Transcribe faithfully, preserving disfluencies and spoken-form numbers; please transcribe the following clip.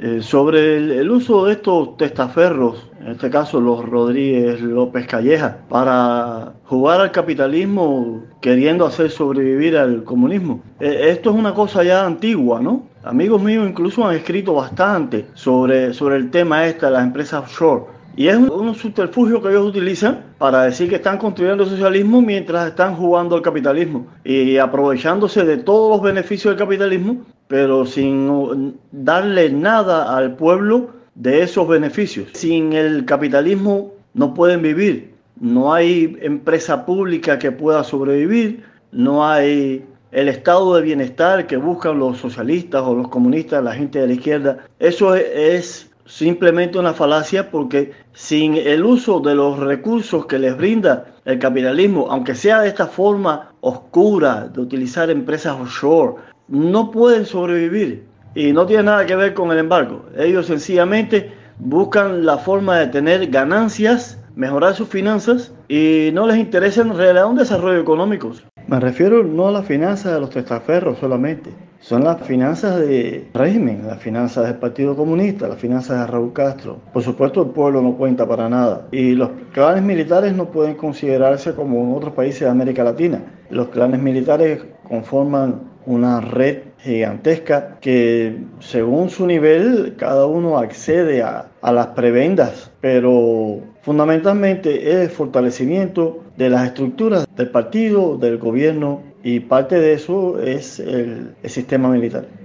Eh, sobre el, el uso de estos testaferros, en este caso los Rodríguez López Calleja, para jugar al capitalismo queriendo hacer sobrevivir al comunismo. Eh, esto es una cosa ya antigua, ¿no? Amigos míos incluso han escrito bastante sobre, sobre el tema este de las empresas offshore. Y es un, un subterfugio que ellos utilizan para decir que están construyendo el socialismo mientras están jugando al capitalismo y aprovechándose de todos los beneficios del capitalismo, pero sin darle nada al pueblo de esos beneficios. Sin el capitalismo no pueden vivir. No hay empresa pública que pueda sobrevivir, no hay el estado de bienestar que buscan los socialistas o los comunistas, la gente de la izquierda. Eso es, es simplemente una falacia, porque sin el uso de los recursos que les brinda el capitalismo, aunque sea de esta forma oscura de utilizar empresas offshore, no pueden sobrevivir. Y no tiene nada que ver con el embargo. Ellos sencillamente buscan la forma de tener ganancias, mejorar sus finanzas, y no les interesa en realidad un desarrollo económico. Me refiero no a las finanzas de los testaferros solamente, son las finanzas del régimen, las finanzas del Partido Comunista, las finanzas de Raúl Castro. Por supuesto, el pueblo no cuenta para nada, y los clanes militares no pueden considerarse como en otros países de América Latina. Los clanes militares conforman una red gigantesca que, según su nivel, cada uno accede a, a las prebendas, pero fundamentalmente es el fortalecimiento de las estructuras del partido, del gobierno, y parte de eso es el, el sistema militar.